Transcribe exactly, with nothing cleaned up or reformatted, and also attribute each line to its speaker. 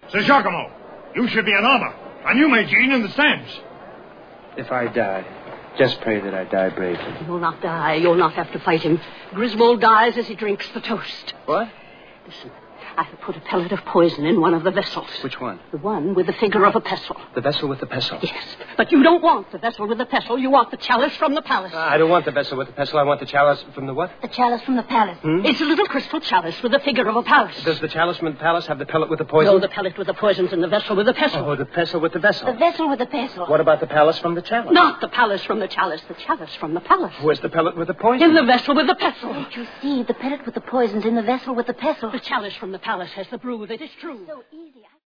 Speaker 1: Sir Giacomo, you should be in honor. And you, Magine, in the stands.
Speaker 2: If I die, just pray that I die bravely.
Speaker 3: You'll not die. You'll not have to fight him. Griswold dies as he drinks the toast.
Speaker 2: What?
Speaker 3: Listen, I have put a pellet of poison in one of the vessels.
Speaker 2: Which one?
Speaker 3: The one with the figure of a pestle.
Speaker 2: The vessel with the pestle?
Speaker 3: Yes, but you don't want the vessel with the pestle. You want the chalice from the palace.
Speaker 2: Uh, I don't want the vessel with the pestle. I want the chalice from the what?
Speaker 3: The chalice from the palace.
Speaker 2: Hmm?
Speaker 3: It's a little crystal chalice with the figure of a palace.
Speaker 2: Does the chalice from the palace have the pellet with the poison?
Speaker 3: No, the pellet with the poison's in the vessel with the pestle.
Speaker 2: Oh, the pestle with the vessel.
Speaker 3: The vessel with the pestle.
Speaker 2: What about the palace from the chalice?
Speaker 3: Not the palace from the chalice. The chalice from the palace.
Speaker 2: Where's the pellet with the poison?
Speaker 3: In the vessel with the pestle.
Speaker 4: Don't you see? The pellet with the poison's in the vessel with the pestle.
Speaker 3: The chalice from the palace has the brew. That is true.
Speaker 4: So easy.